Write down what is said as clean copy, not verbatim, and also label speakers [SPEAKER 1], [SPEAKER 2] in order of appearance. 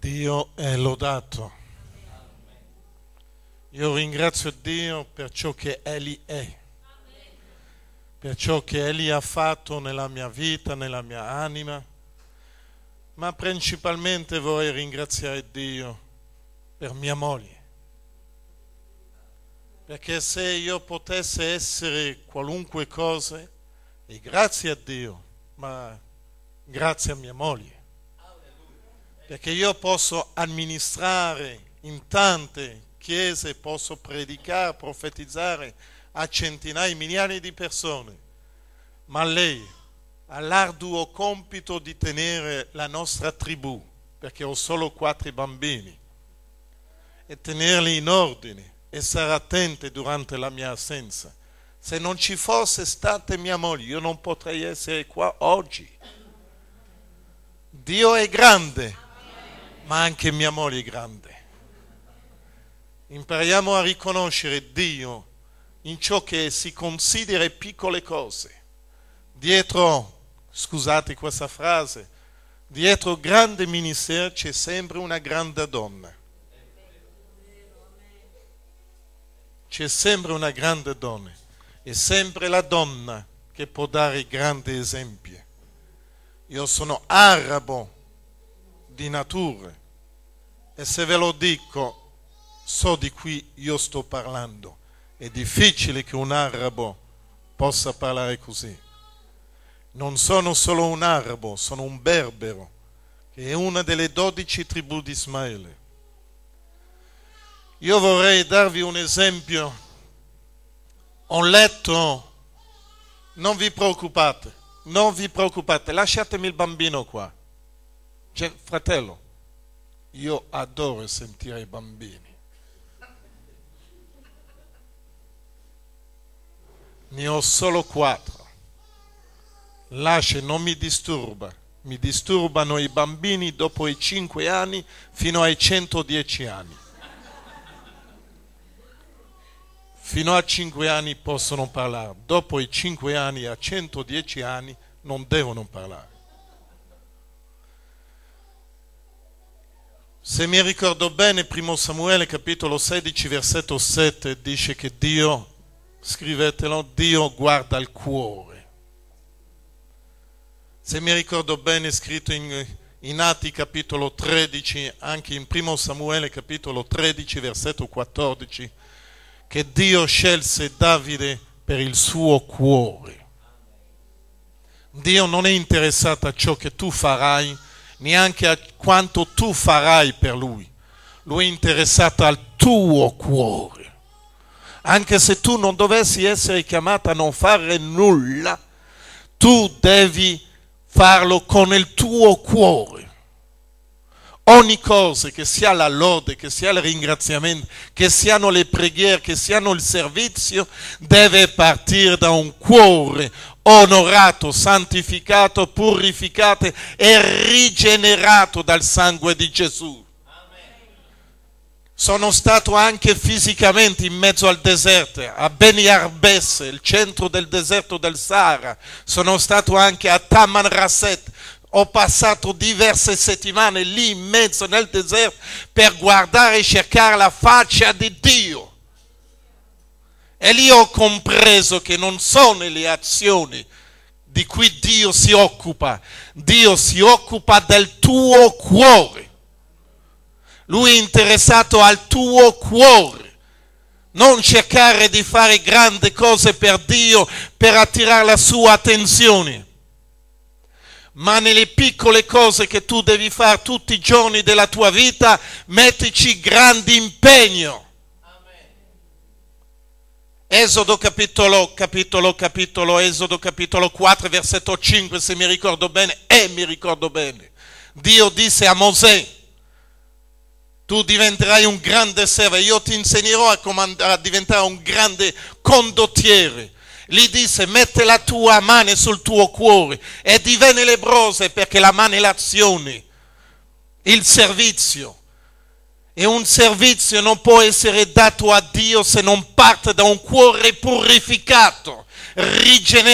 [SPEAKER 1] Dio è lodato. Io ringrazio Dio per ciò che Egli è, per ciò che Egli ha fatto nella mia vita, nella mia anima, ma principalmente vorrei ringraziare Dio per mia moglie. Perché se io potessi essere qualunque cosa, e grazie a Dio, ma grazie a mia moglie. Perché io posso amministrare in tante chiese, posso predicare, profetizzare a centinaia, migliaia di persone, ma lei ha l'arduo compito di tenere la nostra tribù, perché ho solo 4 bambini, e tenerli in ordine e stare attenti durante la mia assenza. Se non ci fosse stata mia moglie, io non potrei essere qua oggi. Dio è grande, ma anche mia moglie è grande. Impariamo a riconoscere Dio in ciò che si considera piccole cose. Dietro, scusate questa frase, dietro grande ministero c'è sempre una grande donna. C'è sempre una grande donna. È sempre la donna che può dare grandi esempi. Io sono arabo di natura e se ve lo dico, so di cui io sto parlando. È difficile che un arabo possa parlare così. Non sono solo un arabo, sono un berbero, che è una delle 12 tribù di Ismaele. Io vorrei darvi un esempio. Ho letto, non vi preoccupate, lasciatemi il bambino qua. Fratello, io adoro sentire i bambini. Ne ho solo 4. Non mi disturba. Mi disturbano i bambini dopo i 5 anni fino ai 110 anni. Fino a 5 anni possono parlare, dopo i 5 anni a 110 anni non devono parlare. Se mi ricordo bene, 1 Samuele capitolo 16 versetto 7 dice che Dio, scrivetelo, Dio guarda il cuore. Se mi ricordo bene, è scritto in Atti capitolo 13, anche in 1 Samuele capitolo 13 versetto 14, che Dio scelse Davide per il suo cuore. Dio non è interessato a ciò che tu farai, neanche a quanto tu farai per Lui. Lui è interessato al tuo cuore. Anche se tu non dovessi essere chiamato a non fare nulla, tu devi farlo con il tuo cuore. Ogni cosa, che sia la lode, che sia il ringraziamento, che siano le preghiere, che siano il servizio, deve partire da un cuore onorato, santificato, purificato e rigenerato dal sangue di Gesù. Sono stato anche fisicamente in mezzo al deserto, a Beni Arbes, il centro del deserto del Sahara. Sono stato anche a Taman Rasset. Ho passato diverse settimane lì in mezzo nel deserto per guardare e cercare la faccia di Dio. E lì ho compreso che non sono le azioni di cui Dio si occupa. Dio si occupa del tuo cuore. Lui è interessato al tuo cuore. Non cercare di fare grandi cose per Dio per attirare la sua attenzione. Ma nelle piccole cose che tu devi fare tutti i giorni della tua vita, mettici grande impegno. Esodo capitolo 4, versetto 5, se mi ricordo bene, Dio disse a Mosè: tu diventerai un grande servo, io ti insegnerò a diventare un grande condottiere. Gli disse: mette la tua mano sul tuo cuore e divenne lebbroso, perché la mano è l'azione, il servizio. E un servizio non può essere dato a Dio se non parte da un cuore purificato, rigenerato.